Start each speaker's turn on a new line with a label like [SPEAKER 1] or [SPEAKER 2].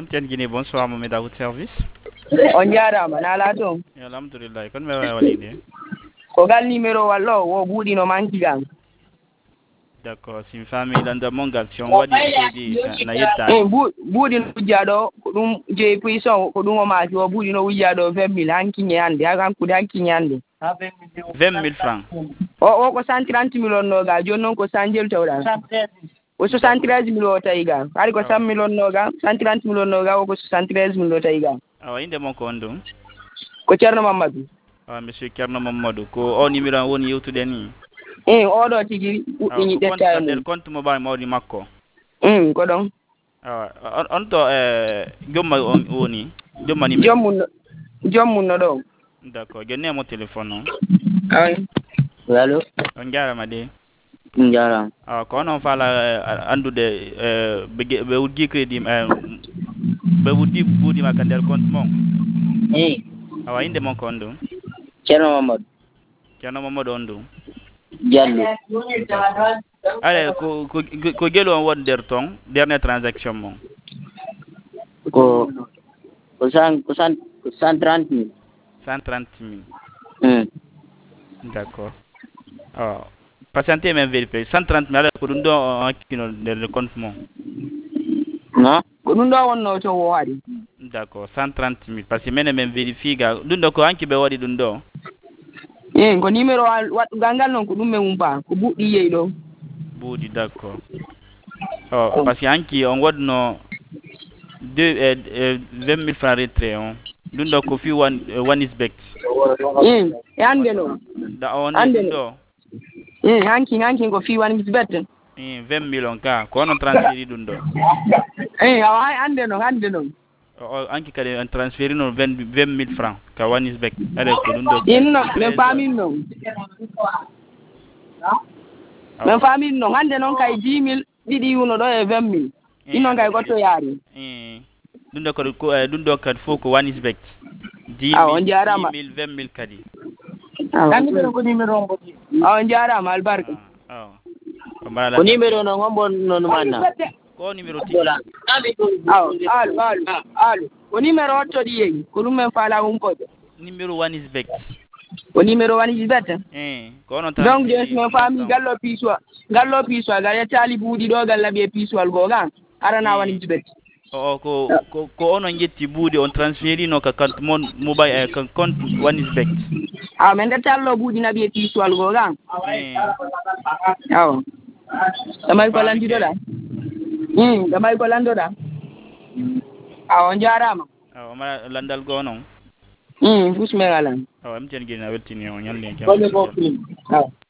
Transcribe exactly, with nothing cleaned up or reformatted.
[SPEAKER 1] M T N Guinée, bonsoir, Mohamed, à votre service.
[SPEAKER 2] On jarama na ala ton.
[SPEAKER 1] Alhamdulillah, kon me walide.
[SPEAKER 2] Ko gal numéro wallo wo budi no manki gam.
[SPEAKER 1] D'accord, si famille landa mongal si on wadi crédit na yetta.
[SPEAKER 2] Eh budi no wujado ko dum je puissant ko dum o ma wo budi no wujado vingt mille hanki nyande agam ko danki nyande.
[SPEAKER 1] vingt mille francs.
[SPEAKER 2] O o ko cent trente millions no ga jonnon ko sanjel tawda. O soixante-treize millions taiga. Ari ko cent millions no ga, cent trente millions no ga o ko soixante-treize millions taiga.
[SPEAKER 1] Awa inde mon ko on
[SPEAKER 2] Ko Cerno Mamadou.
[SPEAKER 1] Ah monsieur Cerno Mamadou ko o numéro woni yewtude ni.
[SPEAKER 2] Eh o do tigi udini detta
[SPEAKER 1] mo compte mobile mawdi makko.
[SPEAKER 2] Mm ko don.
[SPEAKER 1] Ah on to eh jomma on woni jomma numéro.
[SPEAKER 2] Jommun jommun no do.
[SPEAKER 1] D'accord, genne mo téléphone non.
[SPEAKER 2] Ay.
[SPEAKER 3] Allo.
[SPEAKER 1] On jarama de.
[SPEAKER 3] Njara.
[SPEAKER 1] Ah ko non fala andude euh be wuddi crédit euh be wuddi budi makka der compte mon.
[SPEAKER 3] Eh.
[SPEAKER 1] Awa inde mon ko on
[SPEAKER 3] Cerno Mamadou.
[SPEAKER 1] Cerno Mamadou on do.
[SPEAKER 3] Diallo.
[SPEAKER 1] Ale ko ko ko gelo on won der ton dernière transaction mon.
[SPEAKER 3] Ko ko cent ko cent cent trente mille.
[SPEAKER 1] cent trente mille.
[SPEAKER 3] Hmm.
[SPEAKER 1] D'accord. Ah patientez même vérifier cent trente mille ko dum do on kino der compte mon.
[SPEAKER 3] Non.
[SPEAKER 2] Ko dum do wonno to wo wadi.
[SPEAKER 1] D'accord, cent trente mille parce que menen men vérifie ga dum do ko anki be wadi dum do.
[SPEAKER 2] Eh ko numéro wat gangal non ko dum me umpa ko buddi yey do.
[SPEAKER 1] Budi d'accord. Oh parce que anki on wadno deux euh, vingt mille francs retrait on. Dum do ko fi one uh, one is back.
[SPEAKER 2] Eh e ande no.
[SPEAKER 1] Da on
[SPEAKER 2] ande
[SPEAKER 1] do.
[SPEAKER 2] Eh hanki hanki ko fi one is back.
[SPEAKER 1] Eh vingt millions ka ko on transférer dum do.
[SPEAKER 2] Eh awa ande no ande no.
[SPEAKER 1] O anki kade on transférer no vingt mille francs ka one is back. Ale ko dum do.
[SPEAKER 2] In no me famille no. Me famille no hande non kay dix mille didi uno do e vingt mille. Ino ngay goto yaari.
[SPEAKER 1] Eh dum do ko dum do kad fo ko one is back. dix mille vingt mille kadi.
[SPEAKER 2] Ah numéro ko numéro on boti. Ah jarama albarka.
[SPEAKER 1] Ah.
[SPEAKER 3] Ko numéro no ngombo no manna.
[SPEAKER 1] Ko numéro ti.
[SPEAKER 2] Ah al al al. Ko numéro to di yeyi ko dum men fala um ko.
[SPEAKER 1] Numéro one is back.
[SPEAKER 2] Ko numéro one is back.
[SPEAKER 1] Eh ko non
[SPEAKER 2] donc je me famille gallo piswa gallo piswa ga ya tali budi do galla be piswal go ga arana one is back.
[SPEAKER 1] Oh ko ko ko on yetti budi on transféri no ka compte mon mobile ka compte one is back.
[SPEAKER 2] Ah men da tallo budi na be piswal go ga.
[SPEAKER 1] Eh.
[SPEAKER 2] Ah. Damay ko landi do da. Hmm damay ko lando da. Ah on jarama.
[SPEAKER 1] Ah ma landal go non.
[SPEAKER 2] Hmm fus me galan.
[SPEAKER 1] Ah am ten gina weltini on nyalle.
[SPEAKER 2] Ah.